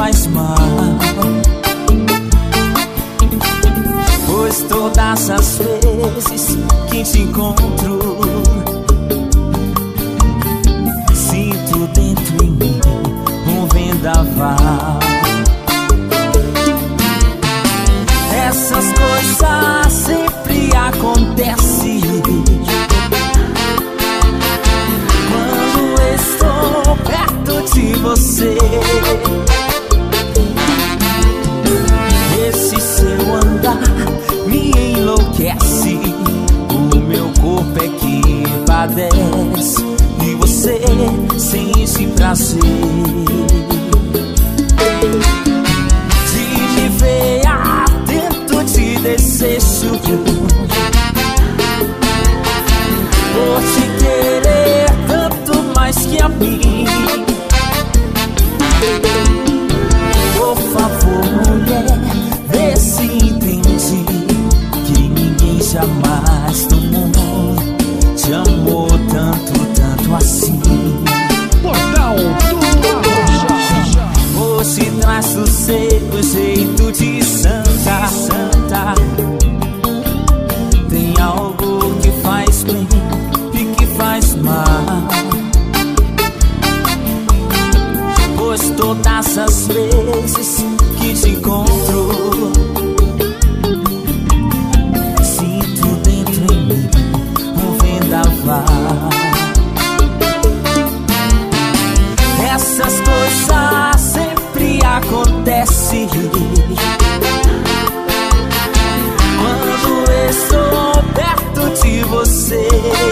faz mal, pois todas as vezes que te encontro, sinto dentro em mim um vendaval. Essas coisas sempre acontecem quando estou perto de você. Esse seu andar me enlouquece, o meu corpo é que padece e você sente prazer de me ver atento, te desejo por te querer tanto mais que a mim. Por favor, mulher, vê se entende que ninguém jamais no mundo te amou tanto, tanto assim. Portal do Arrocha. Hoje traz do seu jeito de santa, santa. Tem algo que faz bem e que faz mal, pois todas as vezes que te encontro, sinto dentro em mim um vendaval. Essas coisas sempre acontecem quando estou perto de você.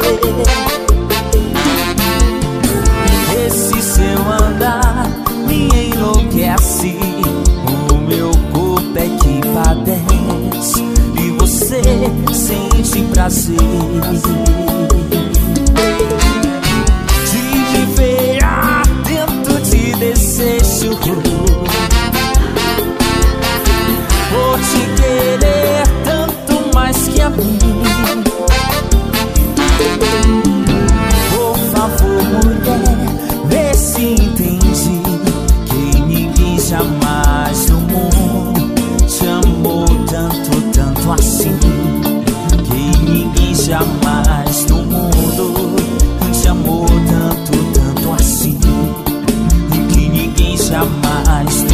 Esse seu andar me enlouquece, o meu corpo é que padece e você sente prazer de me ver atento, te desejo por te querer tanto mais que a mim. Por favor, mulher, vê se entende que ninguém jamais no mundo te amou tanto, tanto assim. Que ninguém jamais no mundo te amou tanto, tanto assim. Que ninguém jamais